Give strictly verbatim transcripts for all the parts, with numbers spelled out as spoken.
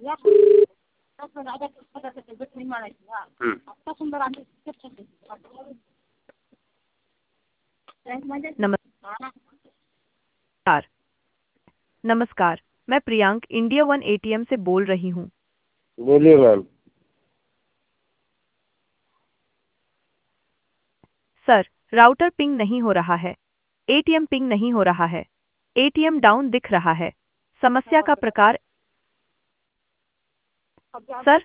हम्म। नमस्कार। नमस्कार, मैं प्रियांक इंडिया वन एटीएम से बोल रही हूँ। बोलिए मैम। सर, राउटर पिंग नहीं हो रहा है। एटीएम पिंग नहीं हो रहा है। एटीएम डाउन दिख रहा है। समस्या का प्रकार। सर,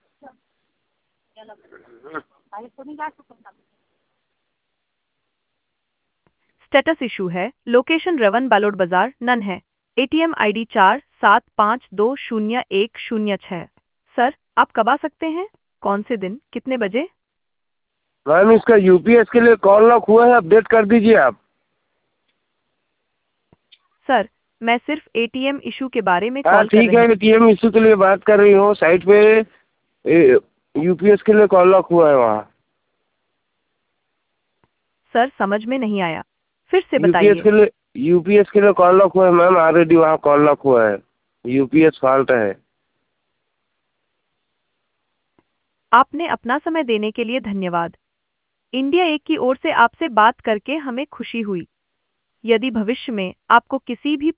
स्टेटस इशू है। लोकेशन रवन बालोड बाजार नन है। एटीएम आईडी चार सात पाँच दो शून्य एक शून्य छः। सर, आप कब आ सकते हैं? कौन से दिन, कितने बजे? मैम इसका यूपीएस के लिए कॉल लॉक हुआ है, अपडेट कर दीजिए आप। सर, मैं सिर्फ एटीएम इशू के बारे में हाँ कॉल कर ठीक रही है, हूँ। एटीएम इशू के लिए बात कर रही हूँ। साइट पे यूपीएस के लिए कॉल लॉक हुआ है वहाँ। सर, समझ में नहीं आया, फिर से यूपीएस बताइए। के लिए यूपीएस के लिए कॉल लॉक हुआ है मैम, ऑलरेडी वहाँ कॉल लॉक हुआ है। यूपीएस फॉल्ट है। आपने अपना समय देने के लिए धन्यवाद। इंडिया एक की ओर से आपसे बात करके हमें खुशी हुई। यदि भविष्य में आपको किसी भी